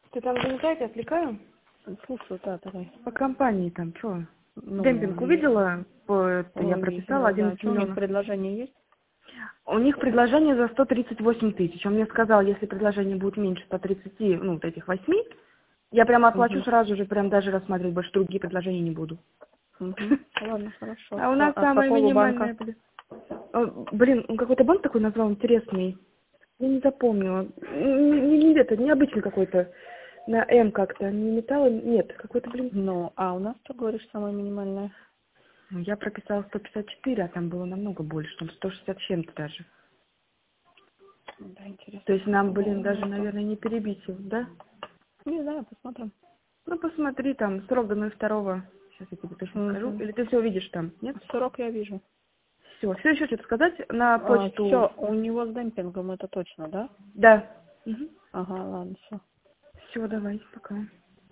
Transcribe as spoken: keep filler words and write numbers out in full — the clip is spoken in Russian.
Ты там занята, я отвлекаю? Слушаю, да, давай. По компании там, что? Ну, Демпинг увидела? По, это я увидела, прописала да. одиннадцать Что, у них миллионов. предложение есть? У них предложение за сто тридцать восемь тысяч. Он мне сказал, если предложение будет меньше ста тридцати, ну, вот этих восьми, я прямо оплачу Угу. сразу же, прям даже рассматривать больше другие предложения не буду. Угу. Ладно, хорошо. А у Всё. нас А с самое какого минимальное, банка? блин. О, Блин, он какой-то банк такой назвал интересный. Я не запомнила. Не, не, не это, необычный какой-то. На М как-то. Не металл, нет, какой-то, блин. Ну, а у нас, что говоришь, самое минимальное? Ну, я прописала сто пятьдесят четыре, а там было намного больше, там сто шестьдесят с чем-то даже. Да, интересно. То есть нам, блин, Ну, даже, это- наверное, не перебить его, да? Не знаю, посмотрим. Ну, посмотри, там, срок до ноль второго. Сейчас я тебе точно скажу. Угу. Или ты все увидишь там, нет? Срок я вижу. Все. Все еще что-то сказать на А, почту? все, у него с демпингом, это точно, да? Да. Угу. Ага, ладно, все. Все, давай, пока.